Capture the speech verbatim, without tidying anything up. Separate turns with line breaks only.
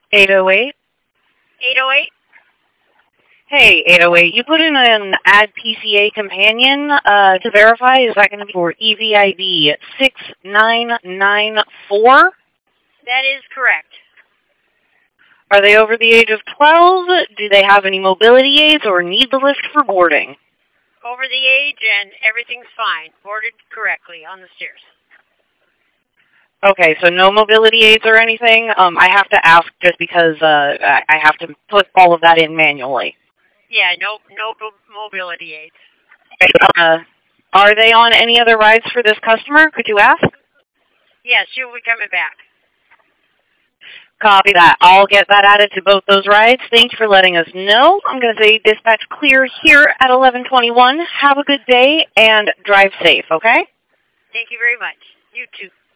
eight oh eight.
eight oh eight?
Hey, eight oh eight, you put in an add P C A companion uh, to verify. Is that going to be for E V I D six nine nine four?
That is correct.
Are they over the age of twelve? Do they have any mobility aids or need the lift for boarding?
Over the age and everything's fine. Boarded correctly on the stairs.
Okay, so no mobility aids or anything? Um, I have to ask just because uh, I have to put all of that in manually.
Yeah, no, no mobility aids.
Uh, are they on any other rides for this customer? Could you ask?
Yes, she'll be coming back.
Copy that. I'll get that added to both those rides. Thanks for letting us know. I'm going to say dispatch clear here at eleven twenty-one. Have a good day and drive safe, okay?
Thank you very much. You too.